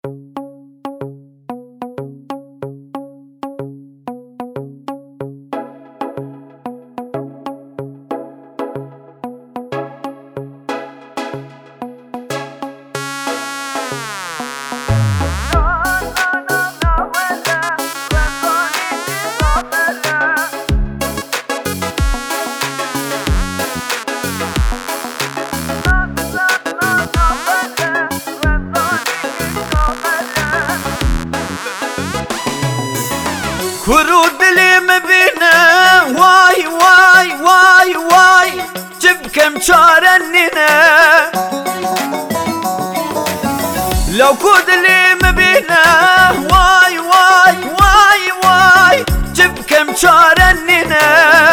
کرو دلی مبینه وای وای وای وای جبکم چاره نینه لو کو دلی مبینه وای وای وای وای جبکم چاره نینه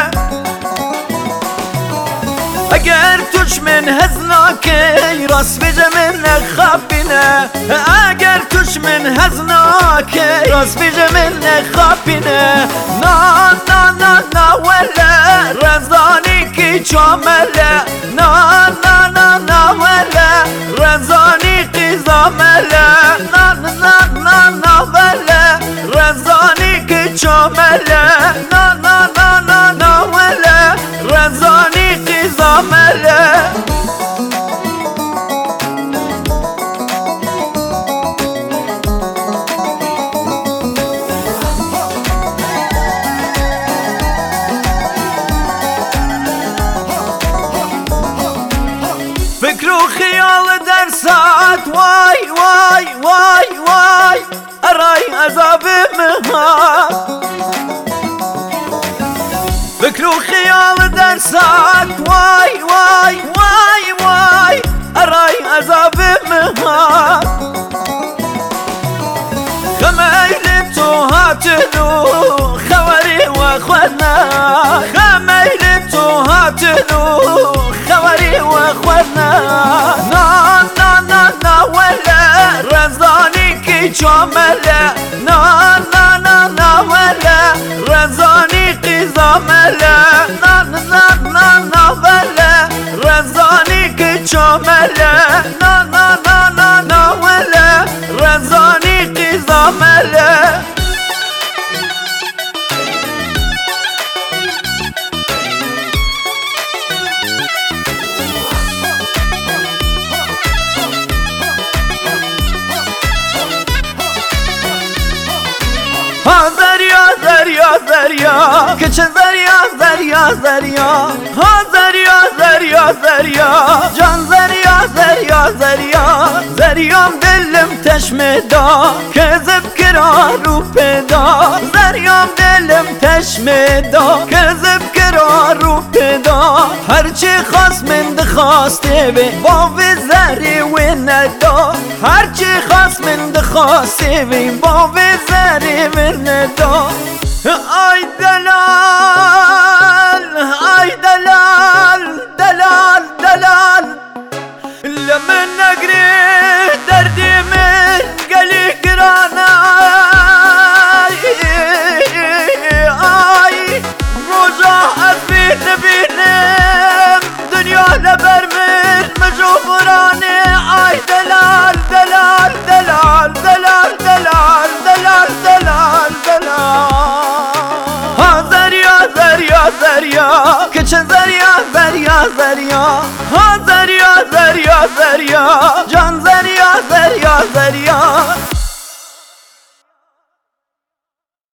اگر توش من هزناکی راست بیجه من نخابینه اگر توش من هزناکی راست بیجه من نخابینه نا نا نا نا ولا رزانی کی چامله نا نا نا نا ولا رزانی کی زامله نا نا نا نا ولا رزانی کی چامله نا نا نا نا نا ولا رزانی کی زامله فکر و خیال در ساعت وای وای وای وای ارای عذاب مها فکر و خیال در ساعت وای وای وای وای ارای عذاب مها خمیل تو هاتلو خواری و خودنا خمیل تو هاتلو خواری و خودنا نا نا نا نا ولا رزانی کی چامله نا نا نا نا ولا رزانی کی زامله نا نا نا نا ولا رزانی کی چامله نا نا نا نا نا ولا رزانی کی زامله ها دریا دریا دریا کچه دریا دریا دریا ها دریا دریا دریا جان دریا دریا دریا دریام دلم تشمدا کذب کرارو پیدا دریام دلم تشمدا کذب کرارو پیدا هرچی خواست من دخواسته به باوی زری و ندا هرچی خواست من دخواسته به باوی زری و ندا آی دلال آی دلال دلال دلال لمن نگری دردی من گلی گرانا آی روزا از بین بینم دنیا لبر من مجبورانه آی دلال دلال دلال دلال دلال دلال دلال دلال ها دریا دریا دریا کچه دریا دریا دریا ها دریا دریا دریا جان دریا دریا دریا